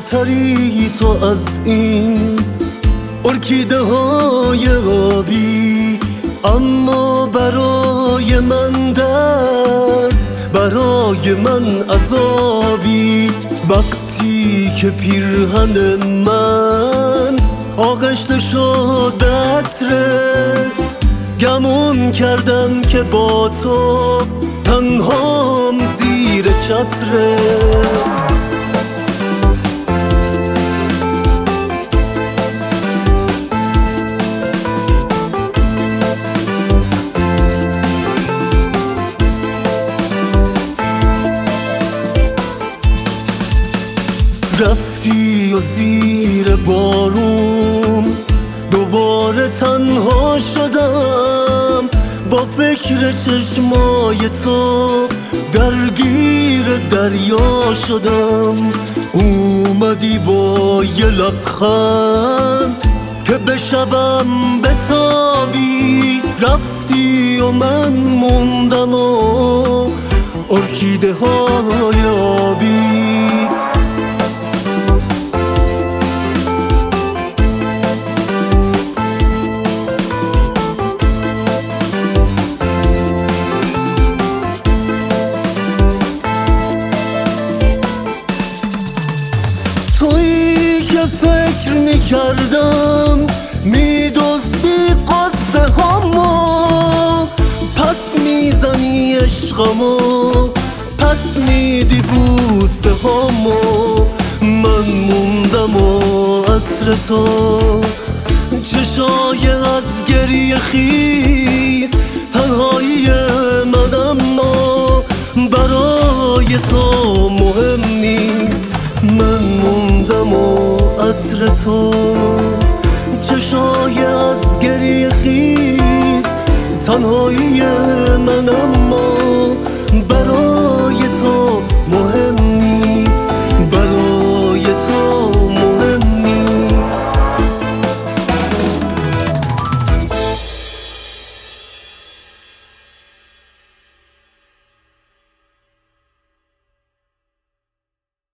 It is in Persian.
بهتری تو از این ارکیده های آبی، اما برای من درد، برای من عذابی. وقتی که پیرهن من آغشته شد عطرت، گمون کردم که با تو تنهام زیر چترت. رفتی و زیر بارون دوباره تنها شدم، با فکر چشمای تو درگیر دریا شدم. اومدی با یه لبخند که به شبم بتابی، رفتی و من موندم و ارکیده های آبی. تویی که فکر میکردم میدزدی قصه هامو، پس میزنی عشقمو، پس میدی بوسه هامو. من موندم و عطر تو چشای از گریه خیز، تنهایی من اما برای تو مهم نیست. من موندم و عطر تو چشای از گریه خیز، تنهایی من اما